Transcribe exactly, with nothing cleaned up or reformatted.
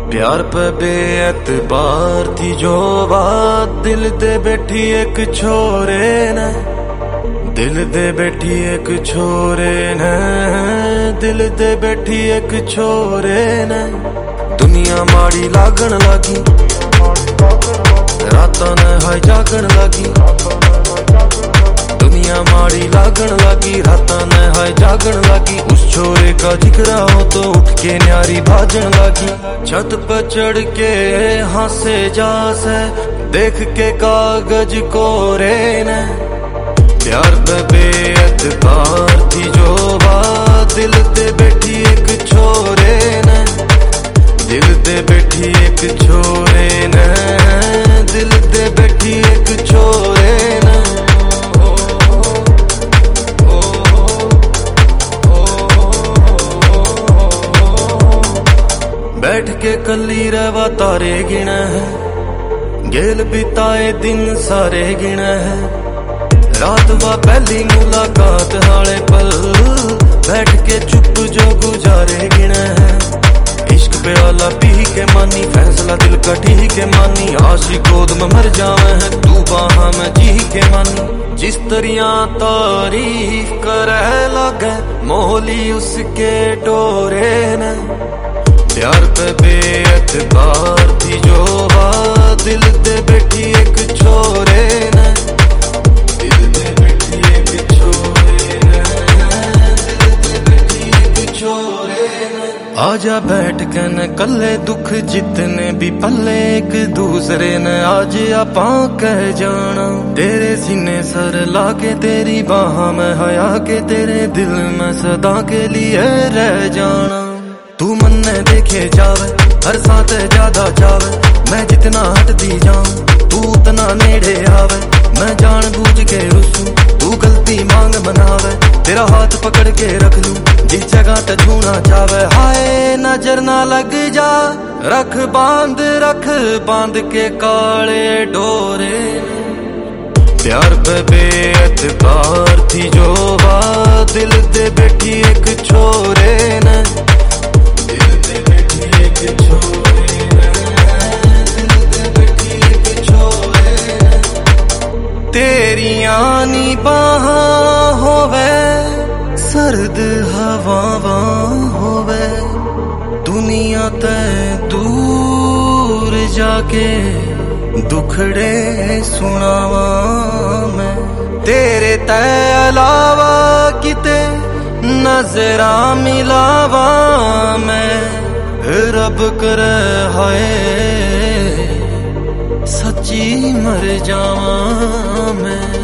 प्यार पे बेएतबार थी जो बात, दिल दे बैठी एक छोरे ने, दिल दे बैठी एक छोरे ने, दिल दे बैठी एक छोरे ने। दुनिया माड़ी लागन लगी, रातां ने हाय जागन लगी, दुनिया माड़ी लागन लगी, रातां ने हाय जागन लगी। उस छोरे का जिक्र हो तो उठ के न्यारी भाजन लगी। छत पर चढ़ के हंसे जासे देख के कागज कोरे ने, प्यार पे बेएतबार थी जो बात, दिल दे बैठी एक छोरे ने, दिल दे बैठी एक छोरे ने, दिल दे बैठी एक छोरे ने। बैठ के कली रहवा तारे गिना है, गेल बिताए दिन सारे गिना है। रात वा पहली मुलाकात हाले पल, बैठ के चुप जो गुजारे गिना है। इश्क पे आला पी के मानी, फैसला दिल का ठीक के मानी। आशिक गोद में मर जावे है, तू बाहा में जी के मानी। जिस तरिया तारीफ करे लगे मोहली उसके डोरे ने, प्यार पे बेएतबार थी जो बात, दिल दे बैठी एक छोरे ने, दिल दे बैठी एक छोरे ने, दिल दे बैठी एक छोरे ने। आजा बैठ के न कले दुख जितने भी पले एक दूसरे ने, आज आपां कह जाना। तेरे सीने सर लाके तेरी बाहों में हया के, तेरे दिल में सदा के लिए रह जाना। तू मन ने देखे जावे हर साथ ज्यादा जावे, मैं जितना हट दी जाऊं तू उतना नेड़े आवे। मैं जान बूझ के रुसूं तू गलती मांग बनावे, तेरा हाथ पकड़ के रख लूं जिस जगह ते छूना चावे। हाय नजर ना लग जा, रख बांध रख बांध के काले डोरे। प्यार पे बेएतबार थी जो बात, दिल दे बैठी एक छोरे ने, दिल दे बैठी एक छोरे ने, दिल दे बैठी एक छोरे ने। तेरियां नी बाहां होवे, सर्द हवावां होवे, दुनिया ते दूर जाके दुखड़े सुनावा मैं। तेरे ते अलावा किते नजरा मिलावा मैं, रब करे हाय सच्ची मर जावा मैं।